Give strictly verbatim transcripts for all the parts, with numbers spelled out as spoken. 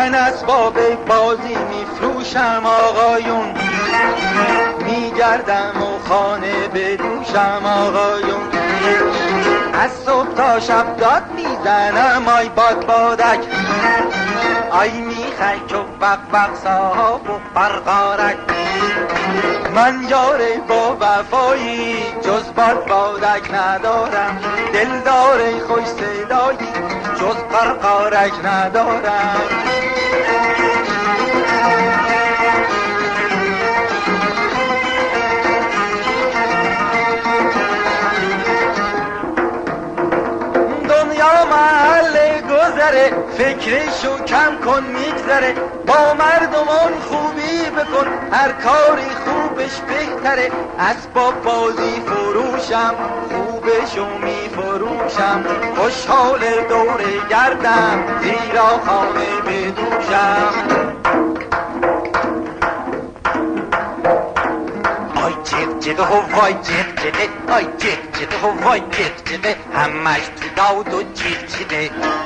من اسباب بازی میفروشم آقایون، میگردم و خانه بدوشم آقایون، از صبح تا شب داد میزنم آی باد بادک، آی میخک و بق بق صاحب و برقارک، من یاره با وفایی جز باد بادک ندارم، دلدار خوش صدایی جز قرقارک ندارم. دنیا محل گذره، فکرشو کم کن میگذره، با مردمان خوبی بکن هر کاری خوبش بهتره، اسباب بازی فروشم خوبشو میفروشم، خوشحال دوره گردم زیرا خانه بدوشم. آی جد جد هوای جد جده، آی جد جد هوای جد جده، همش تو داد و جد جده،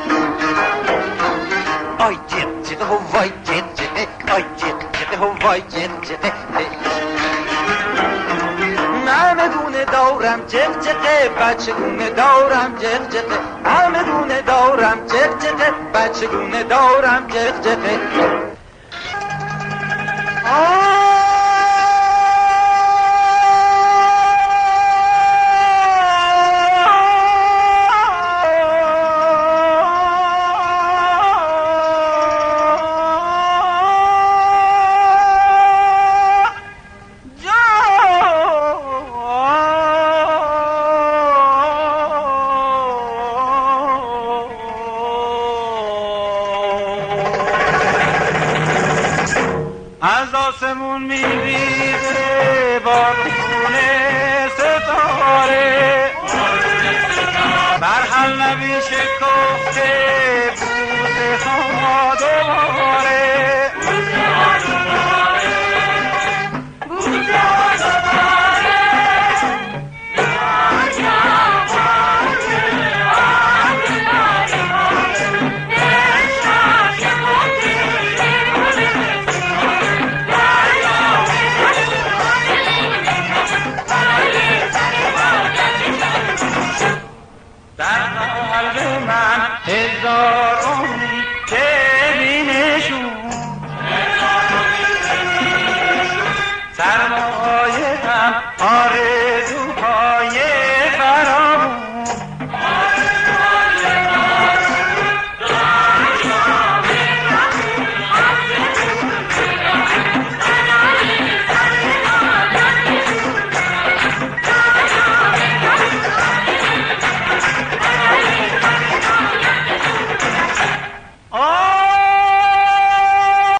آی جد جد هوای جد جده، آی جد جد هوای جد جده، همه گونه دارم جد جده، بچه گونه دارم جد جده، همه گونه دارم جد جده، بچه گونه دارم جد جده. از آسمون میریزه بارون ستاره، برحل نبی شکفته بوسه ها دوباره،